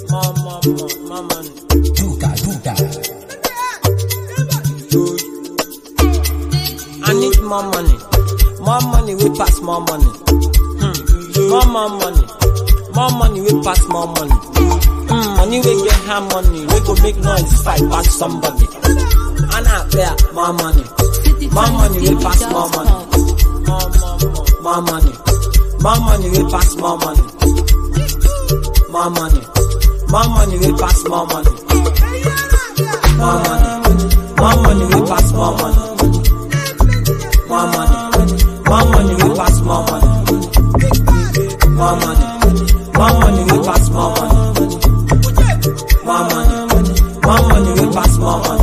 More money. Duga. I need more money. More money we pass more money. More money. More money we pass more money. Money we get high money. We go make noise if I pass somebody. And I bear more money. More money we pass more money. More money. More money we pass more money. More money. More money we pass more money. More money. More money we pass more money. More money. More money we pass more money. More money. More money we pass more money. More money. More money we pass more money.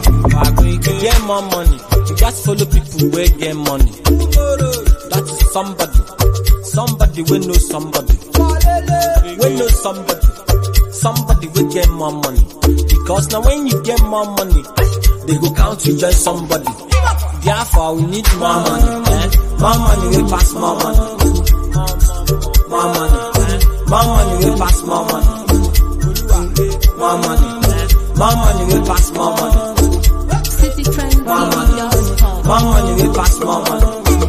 Get more money. You just follow people where get money. That is somebody. Somebody we know somebody. We know somebody. Somebody will get more money. Because now when you get more money, they go count you join somebody. Therefore we need more money. More money we pass more money. More money. More money we pass more money. More money. More money we pass more money. More money. More money we pass more money.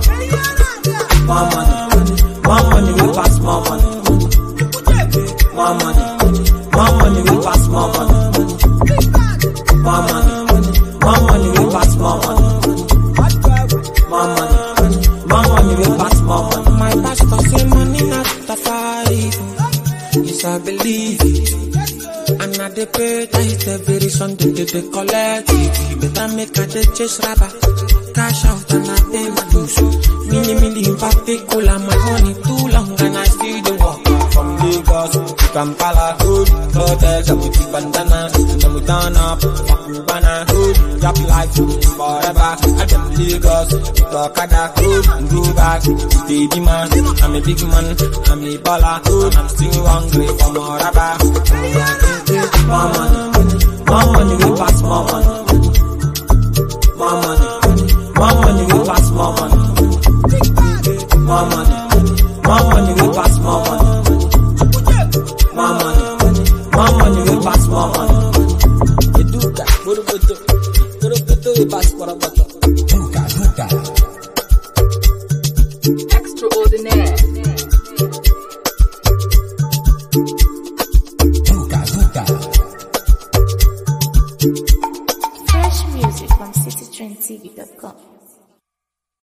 More money. More money we pass more money. More money. More money we pass more money. More money. More money we pass more money. More money. More money we pass more money. My pastor say money not the fight. Yes, I believe it. And I dey pay tithe every Sunday they collect it. Better make a dey chase rapper. Cash out and I pay my dues. Mini in particular, my money too long and I still dey walk. From Lagos to Kampala, hood, hotels, and with the bandana, and then we turn up, fuck Cubana, hood, job life, forever, at them Lagos, to Okada, hood, and go back, baby man, I'm a big man, I'm a baller, hood, I'm still hungry for more rubber. More money, more money, we pass more money. More money, more money, we pass more money. More money, more money, we pass more money. More money, more money, we pass more money. You do that, we pass more money. Duga.